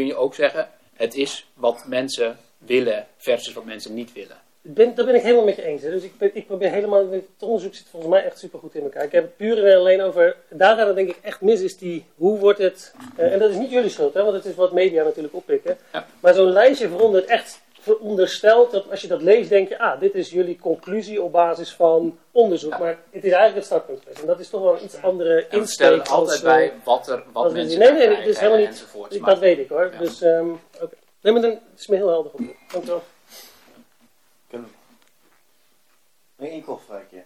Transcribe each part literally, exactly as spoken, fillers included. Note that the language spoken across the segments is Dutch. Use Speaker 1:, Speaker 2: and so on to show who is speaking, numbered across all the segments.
Speaker 1: kun je ook zeggen, het is wat mensen willen versus wat mensen niet willen.
Speaker 2: Ben, daar ben ik helemaal met je eens. Hè. Dus ik, ben, ik probeer helemaal, het onderzoek zit volgens mij echt supergoed in elkaar. Ik heb het puur en alleen over, daar gaat het denk ik echt mis, is die, hoe wordt het, uh, en dat is niet jullie schuld, hè, want het is wat media natuurlijk oppikken. Ja. Maar zo'n lijstje verandert echt veronderstelt dat als je dat leest, denk je, ah, dit is jullie conclusie op basis van onderzoek. Ja. Maar het is eigenlijk het startpunt geweest. En dat is toch wel een iets andere insteek.
Speaker 1: We stellen altijd als, bij wat, er, wat mensen
Speaker 2: nee, nee, nee, het is helemaal niet,
Speaker 1: enzovoorts.
Speaker 2: Dat weet ik hoor. Ja. Dus, um, oké. Okay. Nee, maar dan is me heel helder geworden. Dank u wel.
Speaker 3: Kunnen we nog één kort vraagje?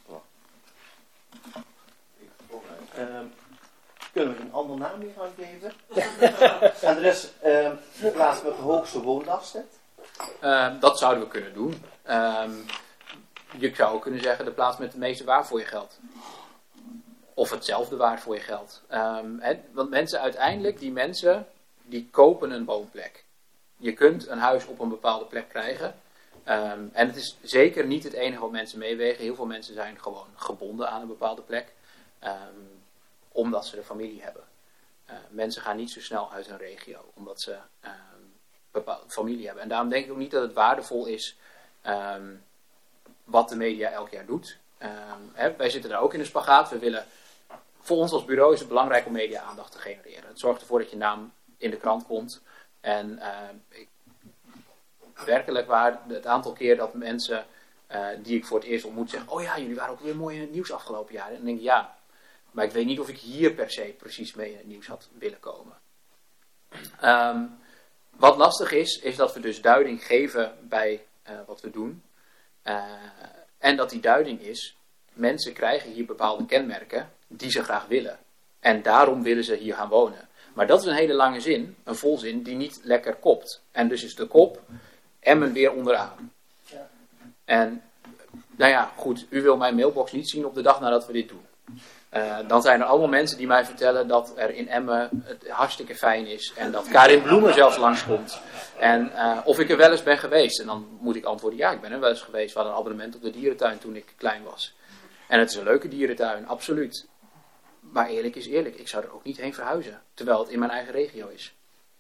Speaker 3: Um, kunnen we een andere naam hier aan geven? En er is um, de plaats met de hoogste woonlasten.
Speaker 1: Uh, dat zouden we kunnen doen. Um, je zou ook kunnen zeggen de plaats met de meeste waar voor je geld. Of hetzelfde waard voor je geld. Um, he, want mensen uiteindelijk, die mensen, die kopen een woonplek. Je kunt een huis op een bepaalde plek krijgen. Um, en het is zeker niet het enige wat mensen meewegen. Heel veel mensen zijn gewoon gebonden aan een bepaalde plek. Um, omdat ze een familie hebben. Uh, mensen gaan niet zo snel uit hun regio. Omdat ze uh, bepaalde familie hebben. En daarom denk ik ook niet dat het waardevol is um, wat de media elk jaar doet. Um, hè, wij zitten daar ook in een spagaat. We willen, voor ons als bureau is het belangrijk om media aandacht te genereren. Het zorgt ervoor dat je naam in de krant komt. En uh, ik, werkelijk waar, het aantal keer dat mensen uh, die ik voor het eerst ontmoet zeggen, oh ja, jullie waren ook weer mooi in het nieuws afgelopen jaar. En dan denk ik, ja, maar ik weet niet of ik hier per se precies mee in het nieuws had willen komen. Um, wat lastig is, is dat we dus duiding geven bij uh, wat we doen. Uh, en dat die duiding is, mensen krijgen hier bepaalde kenmerken die ze graag willen. En daarom willen ze hier gaan wonen. Maar dat is een hele lange zin, een volzin, die niet lekker kopt. En dus is de kop Emmen weer onderaan. Ja. En, nou ja, goed, u wil mijn mailbox niet zien op de dag nadat we dit doen. Uh, dan zijn er allemaal mensen die mij vertellen dat er in Emmen het hartstikke fijn is. En dat Karin Bloemen zelfs langskomt. En uh, of ik er wel eens ben geweest. En dan moet ik antwoorden, ja, ik ben er wel eens geweest. We hadden een abonnement op de dierentuin toen ik klein was. En het is een leuke dierentuin, absoluut. Maar eerlijk is eerlijk, ik zou er ook niet heen verhuizen. Terwijl het in mijn eigen regio is.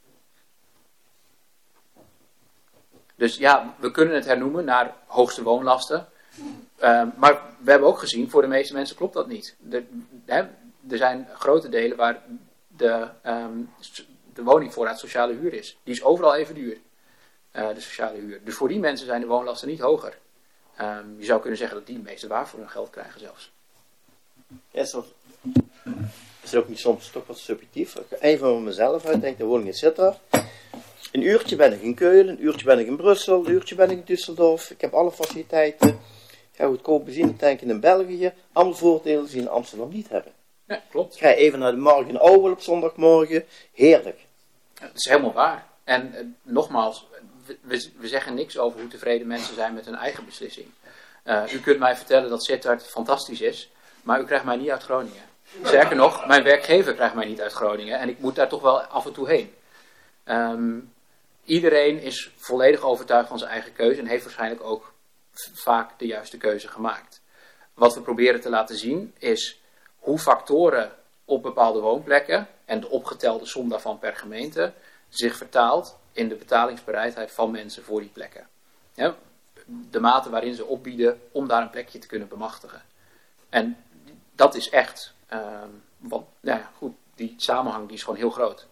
Speaker 1: Dus ja, we kunnen het hernoemen naar hoogste woonlasten. Uh, maar we hebben ook gezien, voor de meeste mensen klopt dat niet. De, hè, er zijn grote delen waar de, um, de woningvoorraad sociale huur is. Die is overal even duur, uh, de sociale huur. Dus voor die mensen zijn de woonlasten niet hoger. Um, je zou kunnen zeggen dat die het meeste waar voor hun geld krijgen zelfs.
Speaker 3: Ja, is, dat, is dat ook niet soms toch wat subjectief? Als ik even van mezelf uitdenk, de woning in Sittard. Een uurtje ben ik in Keulen, een uurtje ben ik in Brussel, een uurtje ben ik in Düsseldorf. Ik heb alle faciliteiten. Ik ga goedkoop benzinetanken in België. Allemaal voordelen die in Amsterdam niet hebben.
Speaker 1: Ja, klopt.
Speaker 3: Ik ga even naar de markt in Ouwel op zondagmorgen. Heerlijk.
Speaker 1: Ja, dat is helemaal waar. En uh, nogmaals, we, we zeggen niks over hoe tevreden mensen zijn met hun eigen beslissing. Uh, u kunt mij vertellen dat Sittard fantastisch is, maar u krijgt mij niet uit Groningen. Sterker nog, mijn werkgever krijgt mij niet uit Groningen en ik moet daar toch wel af en toe heen. Um, iedereen is volledig overtuigd van zijn eigen keuze en heeft waarschijnlijk ook vaak de juiste keuze gemaakt. Wat we proberen te laten zien is hoe factoren op bepaalde woonplekken en de opgetelde som daarvan per gemeente zich vertaalt in de betalingsbereidheid van mensen voor die plekken. Ja, de mate waarin ze opbieden om daar een plekje te kunnen bemachtigen. En dat is echt, uh, want, nou ja, goed, die samenhang die is gewoon heel groot.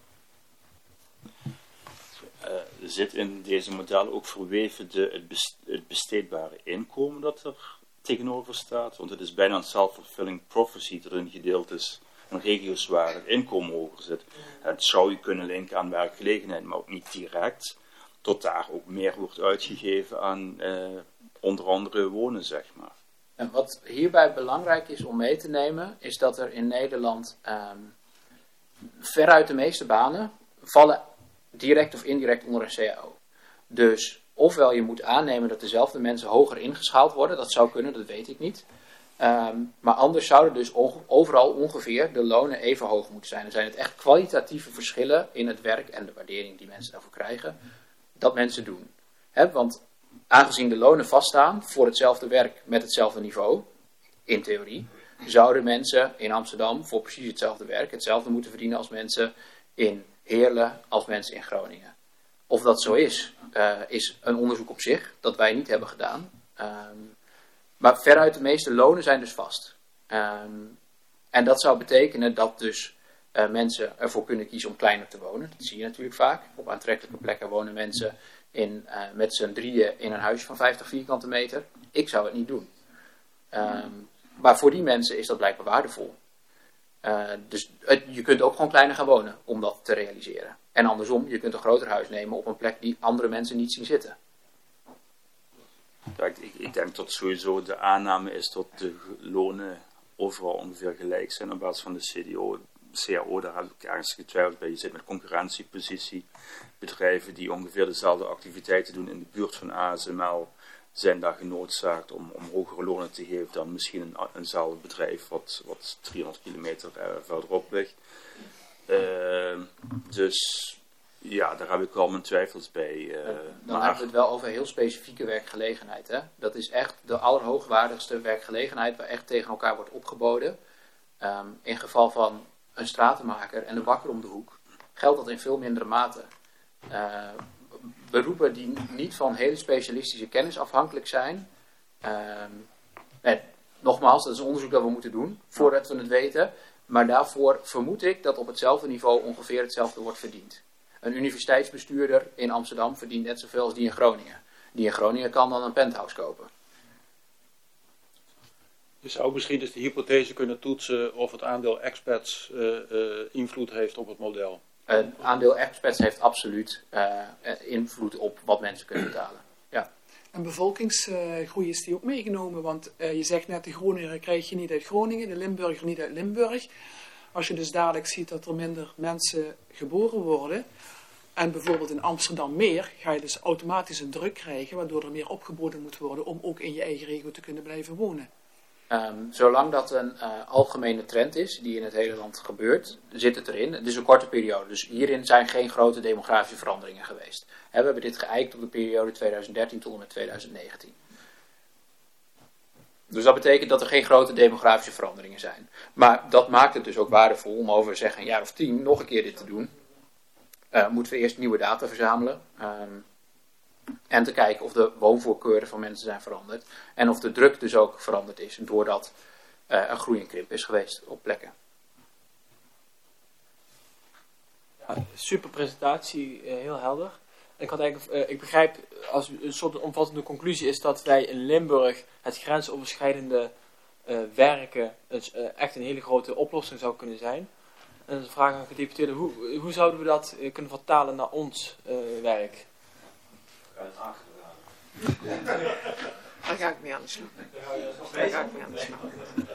Speaker 4: Uh, zit in deze modellen ook verweven de, het, best, het besteedbare inkomen dat er tegenover staat? Want het is bijna een self-fulfilling prophecy dat in gedeeltes en regio's waar het inkomen hoger zit. Het zou je kunnen linken aan werkgelegenheid, maar ook niet direct. Tot daar ook meer wordt uitgegeven aan uh, onder andere wonen, zeg maar.
Speaker 1: En wat hierbij belangrijk is om mee te nemen, is dat er in Nederland um, veruit de meeste banen vallen direct of indirect onder een C A O. Dus ofwel je moet aannemen dat dezelfde mensen hoger ingeschaald worden, dat zou kunnen, dat weet ik niet. Um, maar anders zouden dus overal ongeveer de lonen even hoog moeten zijn. Dan zijn het echt kwalitatieve verschillen in het werk en de waardering die mensen daarvoor krijgen, dat mensen doen. He, want aangezien de lonen vaststaan voor hetzelfde werk met hetzelfde niveau, in theorie, zouden mensen in Amsterdam voor precies hetzelfde werk hetzelfde moeten verdienen als mensen in Heerlen als mensen in Groningen. Of dat zo is, uh, is een onderzoek op zich, dat wij niet hebben gedaan. Um, maar veruit de meeste lonen zijn dus vast. Um, en dat zou betekenen dat dus uh, mensen ervoor kunnen kiezen om kleiner te wonen. Dat zie je natuurlijk vaak. Op aantrekkelijke plekken wonen mensen in, uh, met z'n drieën in een huisje van vijftig vierkante meter. Ik zou het niet doen. Um, maar voor die mensen is dat blijkbaar waardevol. Uh, dus het, je kunt ook gewoon kleiner gaan wonen om dat te realiseren. En andersom, je kunt een groter huis nemen op een plek die andere mensen niet zien zitten.
Speaker 4: Ja, ik, ik denk dat sowieso de aanname is dat de lonen overal ongeveer gelijk zijn op basis van de C D O. C A O, daar heb ik ergens getwijfeld bij. Je zit met concurrentiepositie. Bedrijven die ongeveer dezelfde activiteiten doen in de buurt van A S M L zijn daar genoodzaakt om, om hogere lonen te geven dan misschien een, eenzelfde bedrijf wat, wat driehonderd kilometer uh, verderop ligt. Uh, dus ja, daar heb ik wel mijn twijfels bij. Uh,
Speaker 1: Dan
Speaker 4: maar...
Speaker 1: hebben we het wel over heel specifieke werkgelegenheid. Hè? Dat is echt de allerhoogwaardigste werkgelegenheid waar echt tegen elkaar wordt opgeboden. Um, in geval van een stratenmaker en de bakker om de hoek geldt dat in veel mindere mate. Uh, beroepen die niet van hele specialistische kennis afhankelijk zijn. Um, nee, nogmaals, dat is een onderzoek dat we moeten doen voordat we het weten. Maar daarvoor vermoed ik dat op hetzelfde niveau ongeveer hetzelfde wordt verdiend. Een universiteitsbestuurder in Amsterdam verdient net zoveel als die in Groningen. Die in Groningen kan dan een penthouse kopen.
Speaker 5: Je zou misschien dus de hypothese kunnen toetsen of het aandeel expats uh, uh, invloed heeft op het model.
Speaker 1: Een aandeel expats heeft absoluut uh, invloed op wat mensen kunnen betalen. Ja.
Speaker 6: En bevolkingsgroei is die ook meegenomen, want uh, je zegt net de Groninger krijg je niet uit Groningen, de Limburger niet uit Limburg. Als je dus dadelijk ziet dat er minder mensen geboren worden, en bijvoorbeeld in Amsterdam meer, ga je dus automatisch een druk krijgen, waardoor er meer opgeboden moet worden om ook in je eigen regio te kunnen blijven wonen.
Speaker 1: Um, zolang dat een uh, algemene trend is, die in het hele land gebeurt, zit het erin. Het is een korte periode, dus hierin zijn geen grote demografische veranderingen geweest. He, we hebben dit geëikt op de periode tweeduizend dertien tot en met tweeduizend negentien. Dus dat betekent dat er geen grote demografische veranderingen zijn. Maar dat maakt het dus ook waardevol om over zeg een jaar of tien nog een keer dit te doen. Uh, moeten we eerst nieuwe data verzamelen. Um, En te kijken of de woonvoorkeuren van mensen zijn veranderd. En of de druk dus ook veranderd is. Doordat uh, een groei en krimp is geweest op plekken.
Speaker 7: Ja, super presentatie, uh, heel helder. En ik, had eigenlijk, uh, ik begrijp, als een soort omvattende conclusie is dat wij in Limburg het grensoverschrijdende uh, werken dus, uh, echt een hele grote oplossing zou kunnen zijn. En de vraag aan de gedeputeerde, hoe, hoe zouden we dat uh, kunnen vertalen naar ons uh, werk?
Speaker 6: Daar ga ik mee aan de slag. Daar ga ik mee aan de slag.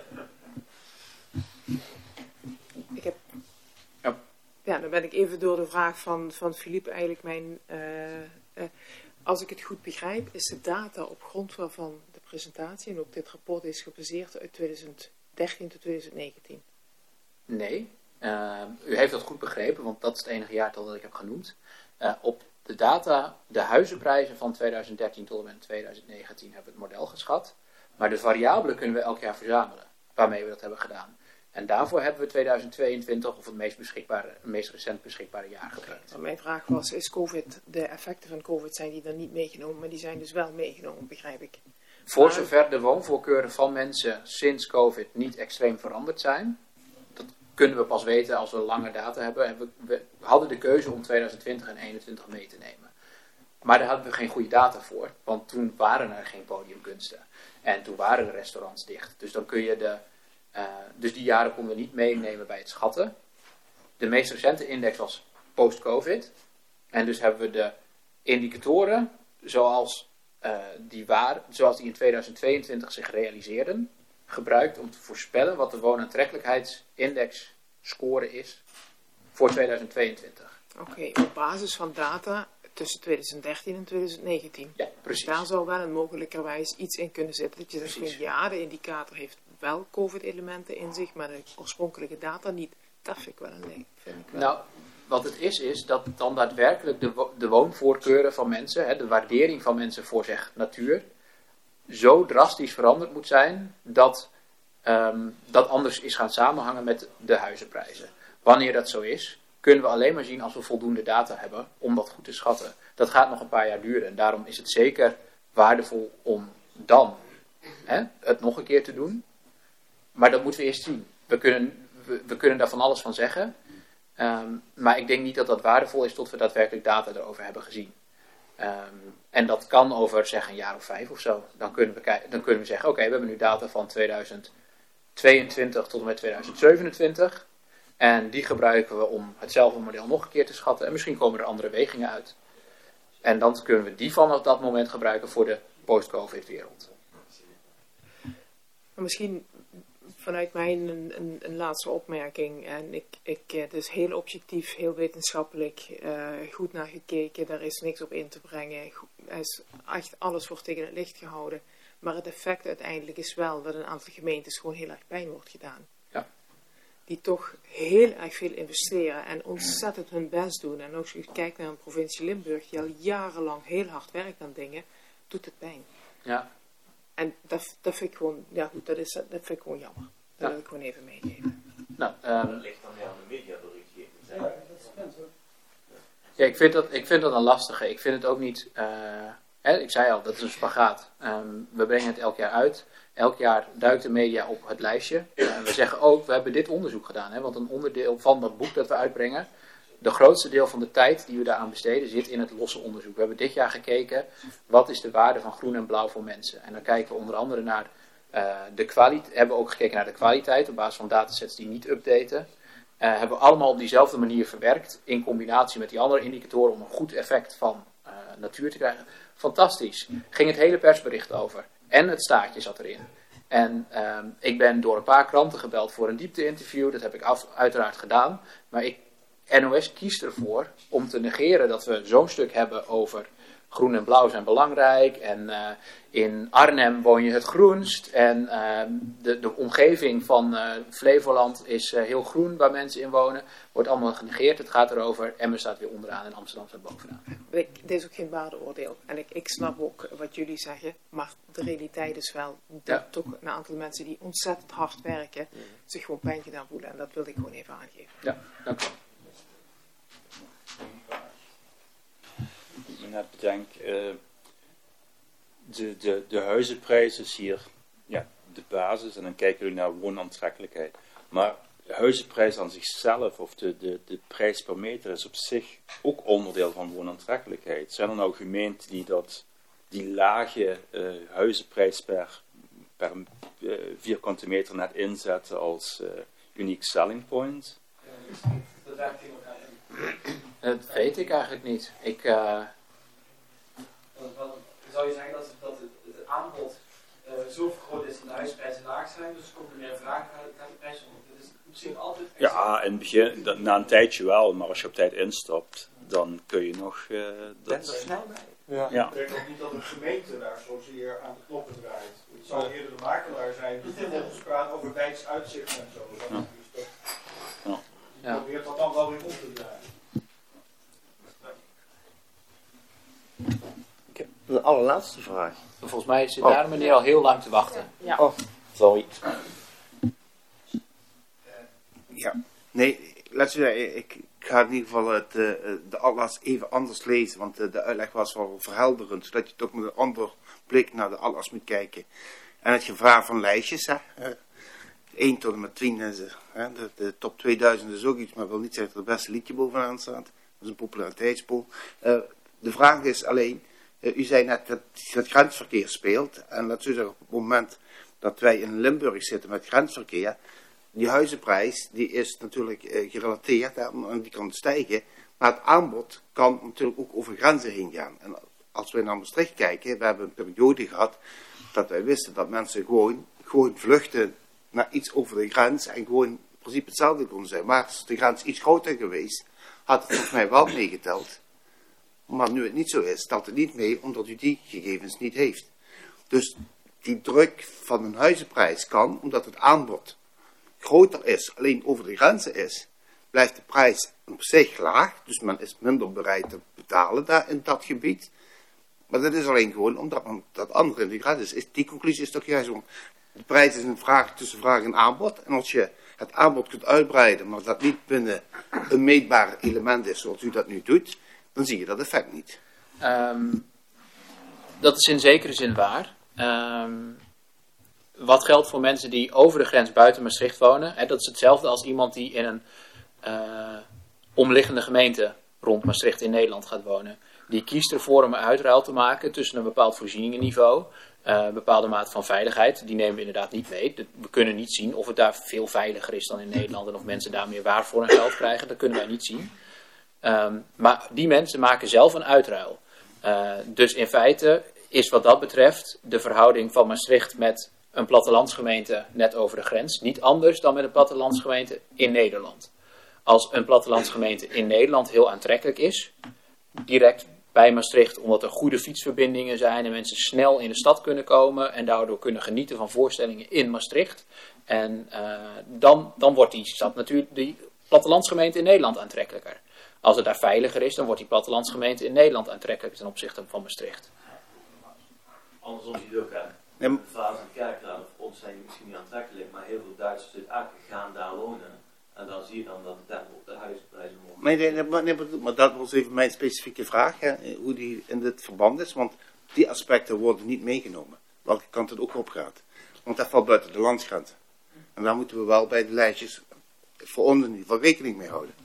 Speaker 6: Ik heb...
Speaker 1: Ja.
Speaker 6: Ja, dan ben ik even door de vraag van, van Philippe eigenlijk mijn... Uh, uh, als ik het goed begrijp, is de data op grond waarvan de presentatie en ook dit rapport is gebaseerd uit tweeduizend dertien tot tweeduizend negentien.
Speaker 1: Nee, uh, u heeft dat goed begrepen, want dat is het enige jaartal dat ik heb genoemd. Uh, op de data, de huizenprijzen van tweeduizend dertien tot en met tweeduizend negentien hebben we het model geschat. Maar de variabelen kunnen we elk jaar verzamelen, waarmee we dat hebben gedaan. En daarvoor hebben we tweeduizend tweeëntwintig, of het meest, beschikbare, het meest recent beschikbare jaar gekregen.
Speaker 6: Mijn vraag was, is COVID, de effecten van COVID zijn die dan niet meegenomen, maar die zijn dus wel meegenomen, begrijp ik.
Speaker 1: Voor zover de woonvoorkeuren van mensen sinds COVID niet extreem veranderd zijn, dat kunnen we pas weten als we lange data hebben. We hadden de keuze om tweeduizend twintig en tweeduizend eenentwintig mee te nemen. Maar daar hadden we geen goede data voor, want toen waren er geen podiumkunsten. En toen waren de restaurants dicht. Dus dan kun je de... Uh, dus die jaren konden we niet meenemen bij het schatten. De meest recente index was post-COVID. En dus hebben we de indicatoren zoals, uh, die, waren, zoals die in tweeduizend tweeëntwintig zich realiseerden, gebruikt om te voorspellen wat de woonaantrekkelijkheidsindex score is voor tweeduizend tweeëntwintig.
Speaker 6: Oké, okay, op basis van data tussen tweeduizend dertien en tweeduizend negentien.
Speaker 1: Ja, precies.
Speaker 6: Dus daar zou wel een mogelijkerwijs iets in kunnen zitten. Dat je zegt, van, ja, de indicator heeft wel COVID-elementen in zich, maar de oorspronkelijke data niet. Dat vind ik wel een ding. Vind ik wel.
Speaker 1: Nou, wat het is, is dat dan daadwerkelijk de, wo- de woonvoorkeuren van mensen, hè, de waardering van mensen voor zeg natuur, zo drastisch veranderd moet zijn, dat um, dat anders is gaan samenhangen met de huizenprijzen. Wanneer dat zo is, kunnen we alleen maar zien als we voldoende data hebben om dat goed te schatten. Dat gaat nog een paar jaar duren en daarom is het zeker waardevol om dan hè, het nog een keer te doen. Maar dat moeten we eerst zien. We kunnen, we, we kunnen daar van alles van zeggen. Um, maar ik denk niet dat dat waardevol is tot we daadwerkelijk data erover hebben gezien. Um, en dat kan over zeg een jaar of vijf of zo. Dan kunnen we, kijk, dan kunnen we zeggen, oké, okay, we hebben nu data van tweeduizend tweeëntwintig tot en met tweeduizend zevenentwintig. En die gebruiken we om hetzelfde model nog een keer te schatten. En misschien komen er andere wegingen uit. En dan kunnen we die vanaf dat moment gebruiken voor de post-covid wereld.
Speaker 8: Misschien vanuit mij een, een, een laatste opmerking. En ik, ik, het is heel objectief, heel wetenschappelijk, uh, goed naar gekeken. Daar is niks op in te brengen. Er is echt alles wordt tegen het licht gehouden. Maar het effect uiteindelijk is wel dat een aantal gemeentes gewoon heel erg pijn wordt gedaan.
Speaker 1: Ja.
Speaker 8: Die toch heel erg veel investeren en ontzettend hun best doen. En als je kijkt naar een provincie Limburg die al jarenlang heel hard werkt aan dingen, doet het pijn.
Speaker 1: Ja.
Speaker 8: En dat, dat vind ik gewoon, ja goed, dat, is, dat vind ik gewoon jammer. Dat
Speaker 1: Ja.
Speaker 8: wil ik gewoon even meegeven.
Speaker 1: Nou, um,
Speaker 9: Dat ligt dan weer aan de mediaberichtgeving.
Speaker 2: Ja, dat is spannend hoor.
Speaker 1: ja, ik vind, dat, ik vind dat een lastige. Ik vind het ook niet... Uh, hè, ik zei al, dat is een spagaat. Um, we brengen het elk jaar uit. Elk jaar duikt de media op het lijstje. Uh, we zeggen ook, we hebben dit onderzoek gedaan. Hè, want een onderdeel van dat boek dat we uitbrengen... De grootste deel van de tijd die we daaraan besteden zit in het losse onderzoek. We hebben dit jaar gekeken, wat is de waarde van groen en blauw voor mensen? En dan kijken we onder andere naar uh, de kwaliteit. Hebben we ook gekeken naar de kwaliteit op basis van datasets die niet updaten. Uh, hebben we allemaal op diezelfde manier verwerkt. In combinatie met die andere indicatoren om een goed effect van uh, natuur te krijgen. Fantastisch. Ging het hele persbericht over. En het staartje zat erin. En uh, ik ben door een paar kranten gebeld voor een diepte-interview. Dat heb ik af, uiteraard gedaan. Maar ik... N O S kiest ervoor om te negeren dat we zo'n stuk hebben over groen en blauw zijn belangrijk. En uh, in Arnhem woon je het groenst. En uh, de, de omgeving van uh, Flevoland is uh, heel groen waar mensen in wonen. Wordt allemaal genegeerd. Het gaat erover. Emmen staat weer onderaan en Amsterdam staat bovenaan.
Speaker 8: Ik, dit is ook geen waardeoordeel. En ik, ik snap ook wat jullie zeggen. Maar de realiteit is wel dat
Speaker 1: Ja.
Speaker 8: toch een aantal mensen die ontzettend hard werken zich gewoon pijn gedaan voelen. En dat wilde ik gewoon even aangeven.
Speaker 1: Ja, dank u.
Speaker 4: Ik me net bedenk, uh, de, de, de huizenprijs is hier ja, de basis en dan kijken jullie naar woonaantrekkelijkheid. Maar de huizenprijs aan zichzelf of de, de, de prijs per meter is op zich ook onderdeel van woonaantrekkelijkheid. Zijn er nou gemeenten die dat, die lage uh, huizenprijs per, per uh, vierkante meter net inzetten als uh, unique selling point?
Speaker 7: Dat werkt tegen elkaar in.
Speaker 1: Dat weet ik eigenlijk niet. Ik... Uh,
Speaker 7: Zou je zeggen dat, het, dat het, het aanbod uh, zo groot is en de huisprijzen laag zijn, dus er komt er meer vraag, gaat de prijs omhoog. Dat is misschien altijd...
Speaker 4: Ja, in het begin, dat, na een tijdje wel, maar als je op tijd instapt, dan kun je nog... Uh, dat...
Speaker 9: Ben er snel bij.
Speaker 4: Ja. Ja.
Speaker 10: Ik denk ook niet dat een gemeente daar zozeer aan de knoppen draait. Het zou eerder de makelaar zijn die vervolgens praat over wijds uitzicht en zo. Dat
Speaker 4: Ja.
Speaker 10: dus dat,
Speaker 1: Ja.
Speaker 10: die probeert dat dan wel weer om te draaien.
Speaker 3: Ik heb een allerlaatste vraag.
Speaker 1: volgens mij zit
Speaker 3: Oh.
Speaker 1: daar een meneer al heel lang te wachten.
Speaker 8: Ja.
Speaker 3: Oh, sorry.
Speaker 11: Ja, nee, laat je zeggen, ik, ik ga in ieder geval het, uh, de atlas even anders lezen, want uh, de uitleg was wel verhelderend, zodat je toch met een ander blik naar de atlas moet kijken. En het gevaar van lijstjes, hè, uh, één tot en met tien, is, uh, de, de top tweeduizend is ook iets, maar wil niet zeggen dat het beste liedje bovenaan staat. Dat is een populariteitspool. Uh, de vraag is alleen, uh, u zei net dat het grensverkeer speelt, en laat u zeggen, op het moment dat wij in Limburg zitten met grensverkeer, die huizenprijs die is natuurlijk uh, gerelateerd en die kan stijgen. Maar het aanbod kan natuurlijk ook over grenzen heen gaan. En als we naar Maastricht kijken, we hebben een periode gehad dat wij wisten dat mensen gewoon, gewoon vluchten naar iets over de grens en gewoon in principe hetzelfde konden zijn. Maar als de grens iets groter geweest, had het volgens mij wel meegeteld. Maar nu het niet zo is, telt het niet mee omdat u die gegevens niet heeft. Dus die druk van een huizenprijs kan, omdat het aanbod groter is, alleen over de grenzen is, blijft de prijs op zich laag. Dus men is minder bereid te betalen daar in dat gebied. Maar dat is alleen gewoon omdat men dat andere in de grens is. Die conclusie is toch juist om, de prijs is een vraag tussen vraag en aanbod. En als je het aanbod kunt uitbreiden, maar dat niet binnen een meetbaar element is zoals u dat nu doet, dan zie je dat effect niet.
Speaker 1: Um, dat is in zekere zin waar. Um, wat geldt voor mensen die over de grens buiten Maastricht wonen, hè, dat is hetzelfde als iemand die in een uh, omliggende gemeente rond Maastricht in Nederland gaat wonen. Die kiest ervoor om een uitruil te maken tussen een bepaald voorzieningenniveau, uh, een bepaalde mate van veiligheid. Die nemen we inderdaad niet mee. We kunnen niet zien of het daar veel veiliger is dan in Nederland en of mensen daar meer waar voor hun geld krijgen. Dat kunnen wij niet zien. Um, maar die mensen maken zelf een uitruil. Uh, dus in feite is wat dat betreft de verhouding van Maastricht met een plattelandsgemeente net over de grens niet anders dan met een plattelandsgemeente in Nederland. Als een plattelandsgemeente in Nederland heel aantrekkelijk is, direct bij Maastricht, omdat er goede fietsverbindingen zijn en mensen snel in de stad kunnen komen en daardoor kunnen genieten van voorstellingen in Maastricht. En uh, dan, dan wordt die stad natuurlijk, die plattelandsgemeente in Nederland aantrekkelijker. Als het daar veiliger is, dan wordt die plattelandsgemeente in Nederland aantrekkelijker ten opzichte van Maastricht.
Speaker 9: Andersom zie je het ook aan.
Speaker 11: Ja,
Speaker 9: De Vaas en Kerkrade voor ons zijn misschien niet aantrekkelijk, maar heel veel Duitsers uit Aken gaan daar wonen. En dan zie je dan dat het daar op de huisprijzen omhoog.
Speaker 11: Nee, nee, nee, maar, nee, maar dat was even mijn specifieke vraag, hè, hoe die in dit verband is. Want die aspecten worden niet meegenomen, welke kant het ook op gaat. Want dat valt buiten de landsgrens. En daar moeten we wel bij de lijstjes voor ons in ieder geval rekening mee houden.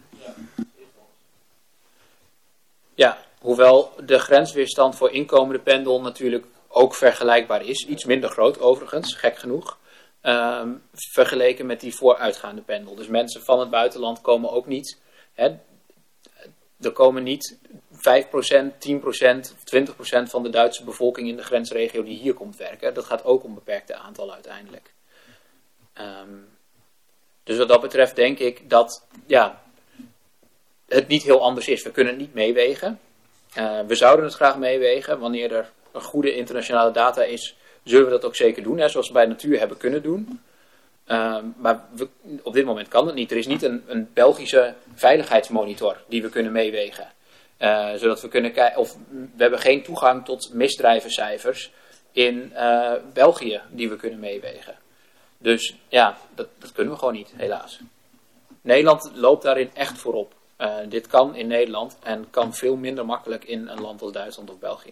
Speaker 1: Ja, hoewel de grensweerstand voor inkomende pendel natuurlijk ook vergelijkbaar is. Iets minder groot overigens, gek genoeg. Um, vergeleken met die vooruitgaande pendel. Dus mensen van het buitenland komen ook niet. Hè, er komen niet vijf procent, tien procent of twintig procent van de Duitse bevolking in de grensregio die hier komt werken. Dat gaat ook om beperkte aantallen uiteindelijk. Um, dus wat dat betreft denk ik dat ja, het niet heel anders is. We kunnen het niet meewegen. Uh, we zouden het graag meewegen. Wanneer er een goede internationale data is, zullen we dat ook zeker doen. Hè, zoals we bij natuur hebben kunnen doen. Uh, maar we, op dit moment kan het niet. Er is niet een, een Belgische veiligheidsmonitor die we kunnen meewegen. Uh, zodat we kunnen kijken, of we hebben geen toegang tot misdrijvencijfers in uh, België die we kunnen meewegen. Dus ja, dat, dat kunnen we gewoon niet, helaas. Nederland loopt daarin echt voorop. Uh, dit kan in Nederland en kan veel minder makkelijk in een land als Duitsland of België.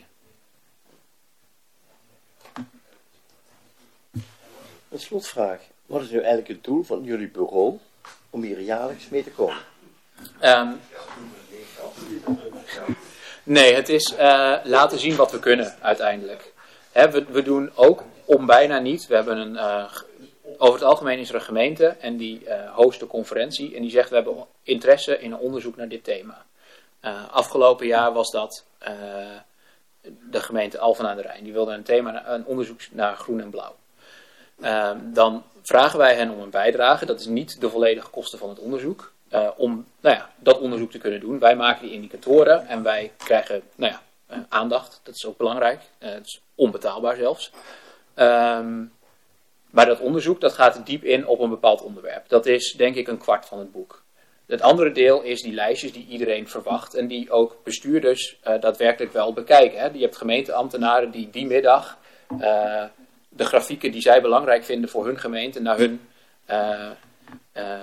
Speaker 3: Een slotvraag. Wat is nu eigenlijk het doel van jullie bureau om hier jaarlijks mee te komen?
Speaker 1: Um, nee, het is uh, laten zien wat we kunnen uiteindelijk. Hè, we, we doen ook om bijna niet. We hebben een, uh, over het algemeen is er een gemeente en die uh, host de conferentie en die zegt we hebben interesse in een onderzoek naar dit thema. Uh, afgelopen jaar was dat uh, de gemeente Alphen aan de Rijn. Die wilde een, thema, een onderzoek naar groen en blauw. Uh, dan vragen wij hen om een bijdrage. Dat is niet de volledige kosten van het onderzoek. Uh, om nou ja, dat onderzoek te kunnen doen. Wij maken die indicatoren en wij krijgen nou ja, uh, aandacht. Dat is ook belangrijk. Uh, het is onbetaalbaar zelfs. Um, maar dat onderzoek dat gaat diep in op een bepaald onderwerp. Dat is denk ik een kwart van het boek. Het andere deel is die lijstjes die iedereen verwacht. En die ook bestuurders uh, daadwerkelijk wel bekijken. Hè. Je hebt gemeenteambtenaren die die middag Uh, de grafieken die zij belangrijk vinden voor hun gemeente naar hun uh, uh,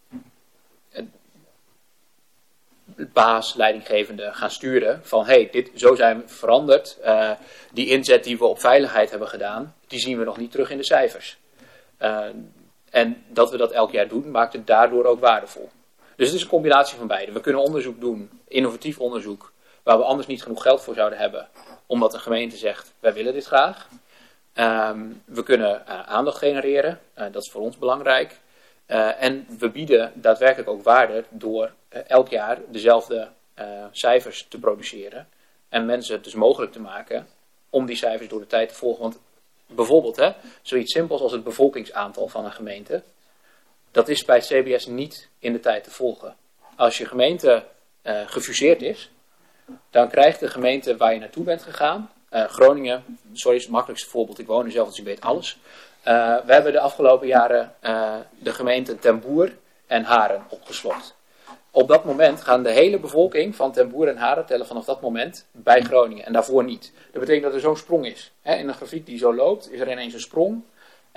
Speaker 1: baas, leidinggevende gaan sturen. Van hey, dit, zo zijn we veranderd. Uh, die inzet die we op veiligheid hebben gedaan, die zien we nog niet terug in de cijfers. Uh, en dat we dat elk jaar doen, maakt het daardoor ook waardevol. Dus het is een combinatie van beide. We kunnen onderzoek doen, innovatief onderzoek, waar we anders niet genoeg geld voor zouden hebben. Omdat een gemeente zegt, wij willen dit graag. Um, we kunnen uh, aandacht genereren, uh, dat is voor ons belangrijk. Uh, en we bieden daadwerkelijk ook waarde door uh, elk jaar dezelfde uh, cijfers te produceren. En mensen het dus mogelijk te maken om die cijfers door de tijd te volgen. Want bijvoorbeeld, hè, zoiets simpels als het bevolkingsaantal van een gemeente, dat is bij het C B S niet in de tijd te volgen. Als je gemeente uh, gefuseerd is, dan krijgt de gemeente waar je naartoe bent gegaan, Uh, Groningen, sorry, is het makkelijkste voorbeeld. Ik woon er zelf, dus ik weet alles. Uh, we hebben de afgelopen jaren uh, de gemeenten Ten Boer en Haren opgeslokt. Op dat moment gaan de hele bevolking van Ten Boer en Haren tellen vanaf dat moment bij Groningen. En daarvoor niet. Dat betekent dat er zo'n sprong is. Hè, in een grafiek die zo loopt, is er ineens een sprong. En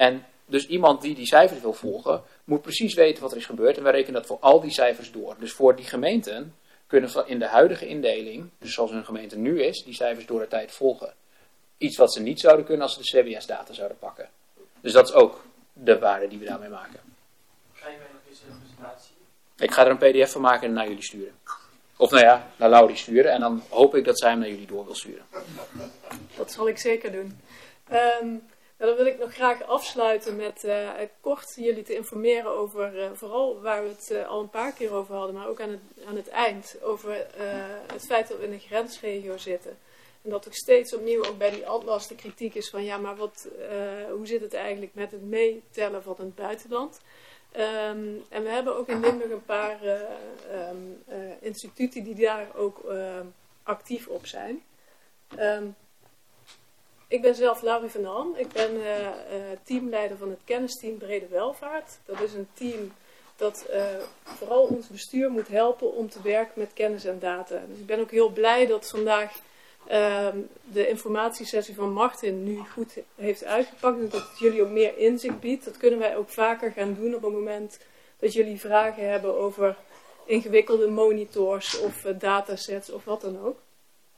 Speaker 1: Dus iemand die die cijfers wil volgen, moet precies weten wat er is gebeurd. En wij rekenen dat voor al die cijfers door. Dus voor die gemeenten kunnen in de huidige indeling, dus zoals hun gemeente nu is, die cijfers door de tijd volgen. Iets wat ze niet zouden kunnen als ze de C B S-data zouden pakken. Dus dat is ook de waarde die we daarmee maken.
Speaker 7: Ga je mij nog eens een presentatie?
Speaker 1: Ik ga er een pdf van maken en naar jullie sturen. Of nou ja, naar Laurie sturen. En dan hoop ik dat zij hem naar jullie door wil sturen.
Speaker 12: Dat zal ik zeker doen. Um, nou, dan wil ik nog graag afsluiten met uh, kort jullie te informeren over, uh, vooral waar we het uh, al een paar keer over hadden, maar ook aan het, aan het eind, over uh, het feit dat we in een grensregio zitten. En dat ook steeds opnieuw ook bij die atlas de kritiek is van ja, maar wat, uh, hoe zit het eigenlijk met het meetellen van het buitenland? Um, en we hebben ook in Limburg een paar uh, um, uh, instituten die daar ook uh, actief op zijn. Um, ik ben zelf Laurie van Ham. Ik ben uh, uh, teamleider van het kennisteam Brede Welvaart. Dat is een team dat uh, vooral ons bestuur moet helpen om te werken met kennis en data. Dus ik ben ook heel blij dat vandaag uh, de informatiesessie van Martin nu goed heeft uitgepakt. En dat het jullie ook meer inzicht biedt. Dat kunnen wij ook vaker gaan doen op het moment dat jullie vragen hebben over ingewikkelde monitors of uh, datasets of wat dan ook.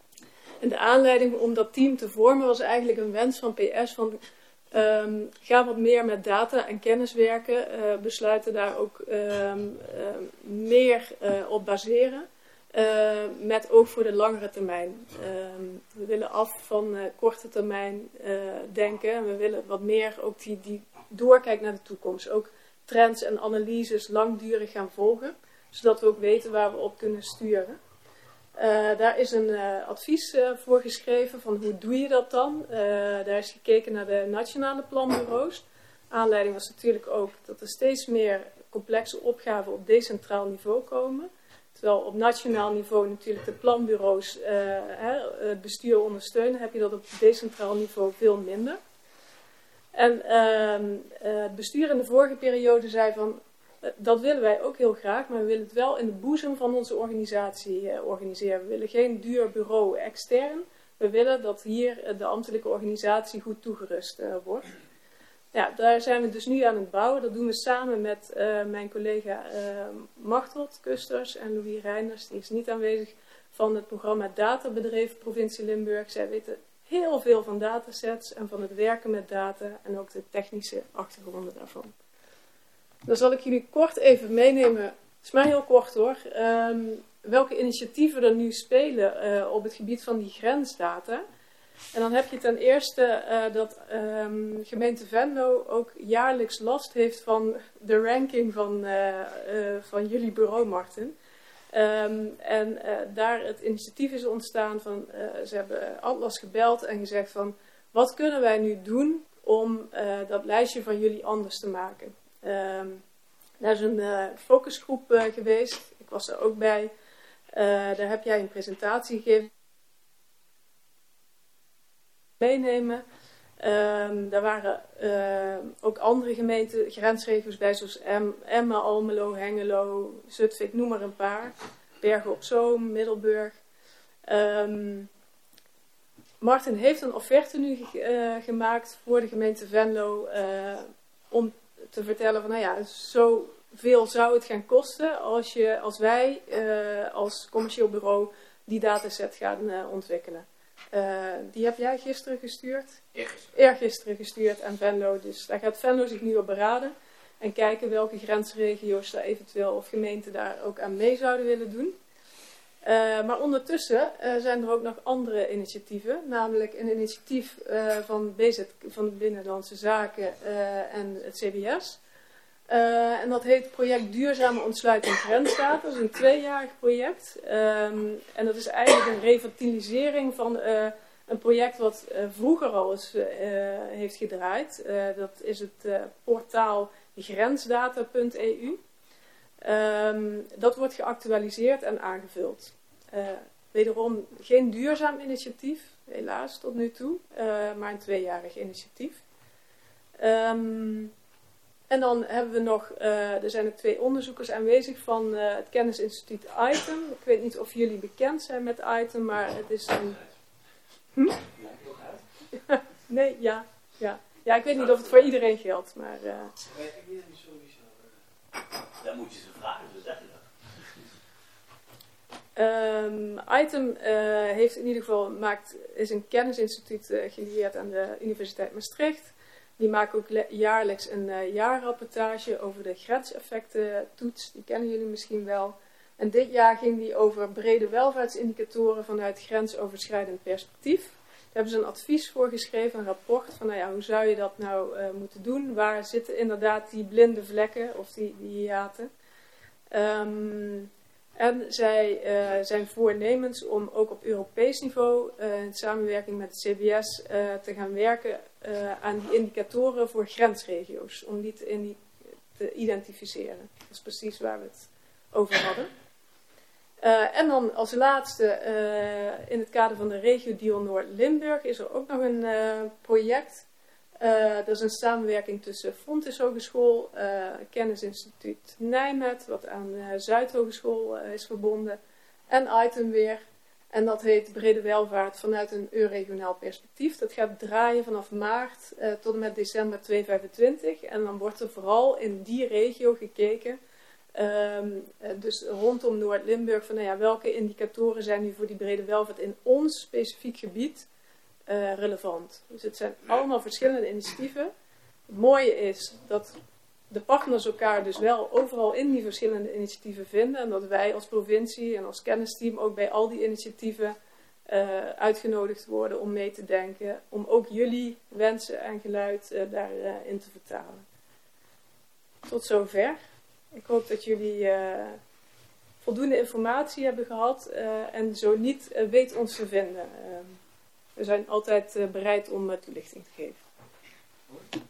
Speaker 12: En de aanleiding om dat team te vormen was eigenlijk een wens van P S van um, ga wat meer met data en kennis werken. Uh, besluiten daar ook um, uh, meer uh, op baseren. Uh, met oog voor de langere termijn. Um, we willen af van uh, korte termijn uh, denken. We willen wat meer ook die, die doorkijk naar de toekomst. Ook trends en analyses langdurig gaan volgen. Zodat we ook weten waar we op kunnen sturen. Uh, daar is een uh, advies uh, voor geschreven van hoe doe je dat dan. Uh, daar is gekeken naar de nationale planbureaus. Aanleiding was natuurlijk ook dat er steeds meer complexe opgaven op decentraal niveau komen. Terwijl op nationaal niveau natuurlijk de planbureaus uh, hè, het bestuur ondersteunen, heb je dat op decentraal niveau veel minder. En uh, uh, het bestuur in de vorige periode zei van, uh, dat willen wij ook heel graag, maar we willen het wel in de boezem van onze organisatie uh, organiseren. We willen geen duur bureau extern. We willen dat hier uh, de ambtelijke organisatie goed toegerust uh, wordt. Ja, daar zijn we dus nu aan het bouwen. Dat doen we samen met uh, mijn collega uh, Machteld Kusters en Louis Reinders. Die is niet aanwezig, van het programma Databedreven Provincie Limburg. Zij weten heel veel van datasets en van het werken met data en ook de technische achtergronden daarvan. Dan zal ik jullie kort even meenemen, het is maar heel kort hoor, um, welke initiatieven er nu spelen uh, op het gebied van die grensdata. En dan heb je ten eerste uh, dat um, gemeente Venlo ook jaarlijks last heeft van de ranking van, uh, uh, van jullie bureau, Martin. Um, en uh, daar het initiatief is ontstaan van, uh, ze hebben Atlas gebeld en gezegd van, wat kunnen wij nu doen om uh, dat lijstje van jullie anders te maken. Um, daar is een uh, focusgroep uh, geweest, ik was er ook bij. Uh, daar heb jij een presentatie gegeven. Meenemen. Um, daar waren uh, ook andere gemeenten, grensregio's bij, zoals em, Emmen, Almelo, Hengelo, Zutphen, ik noem maar een paar. Bergen op Zoom, Middelburg. Um, Martin heeft een offerte nu uh, gemaakt voor de gemeente Venlo uh, om te vertellen van, nou ja, zoveel zou het gaan kosten als, je, als wij uh, als commercieel bureau die dataset gaan uh, ontwikkelen. Uh, die heb jij gisteren gestuurd?
Speaker 1: Eergisteren.
Speaker 12: Eergisteren gestuurd aan Venlo. Dus daar gaat Venlo zich nu op beraden. En kijken welke grensregio's daar eventueel of gemeenten daar ook aan mee zouden willen doen. Uh, maar ondertussen uh, zijn er ook nog andere initiatieven. Namelijk een initiatief uh, van, B Z, van Binnenlandse Zaken uh, en het C B S. Uh, en dat heet Project Duurzame Ontsluiting Grensdata. Dat is een tweejarig project. Um, en dat is eigenlijk een revitalisering van uh, een project wat uh, vroeger al eens uh, heeft gedraaid. Uh, dat is het uh, portaal grensdata punt e u. Um, dat wordt geactualiseerd en aangevuld. Uh, wederom geen duurzaam initiatief, helaas tot nu toe, uh, maar een tweejarig initiatief. Um, En dan hebben we nog, uh, er zijn er twee onderzoekers aanwezig van uh, het kennisinstituut ITEM. Ik weet niet of jullie bekend zijn met ITEM, maar het is een... Hm? Nee, ja, ja. Ja, ik weet niet of het voor iedereen geldt, maar... Uh...
Speaker 9: Dan moet je ze vragen, zo zeg je dat.
Speaker 12: Um, Item uh, heeft in ieder geval maakt, is een kennisinstituut uh, gelieerd aan de Universiteit Maastricht. Die maken ook jaarlijks een uh, jaarrapportage over de grenseffecten-toets. Die kennen jullie misschien wel. En dit jaar ging die over brede welvaartsindicatoren vanuit grensoverschrijdend perspectief. Daar hebben ze een advies voor geschreven, een rapport van nou ja, hoe zou je dat nou uh, moeten doen? Waar zitten inderdaad die blinde vlekken of die, die hiaten? Um, en zij uh, zijn voornemens om ook op Europees niveau uh, in samenwerking met het C B S uh, te gaan werken uh, aan die indicatoren voor grensregio's. Om die te, in die te identificeren. Dat is precies waar we het over hadden. Uh, en dan als laatste, uh, in het kader van de regio-deal Noord-Limburg is er ook nog een uh, project. Uh, dat is een samenwerking tussen Fontys Hogeschool, uh, Kennisinstituut Nijmegen, wat aan uh, Zuidhogeschool uh, is verbonden, en Item weer. En dat heet Brede Welvaart vanuit een euregionaal perspectief. Dat gaat draaien vanaf maart uh, tot en met december tweeduizend vijfentwintig. En dan wordt er vooral in die regio gekeken. Um, dus rondom Noord-Limburg, van nou ja, welke indicatoren zijn nu voor die brede welvaart in ons specifiek gebied uh, relevant. Dus het zijn allemaal verschillende initiatieven. Het mooie is dat de partners elkaar dus wel overal in die verschillende initiatieven vinden. En dat wij als provincie en als kennisteam ook bij al die initiatieven uh, uitgenodigd worden om mee te denken. Om ook jullie wensen en geluid uh, daarin uh, te vertalen. Tot zover. Ik hoop dat jullie uh, voldoende informatie hebben gehad uh, en zo niet, uh, weet ons te vinden. Uh, we zijn altijd uh, bereid om uh, toelichting te geven.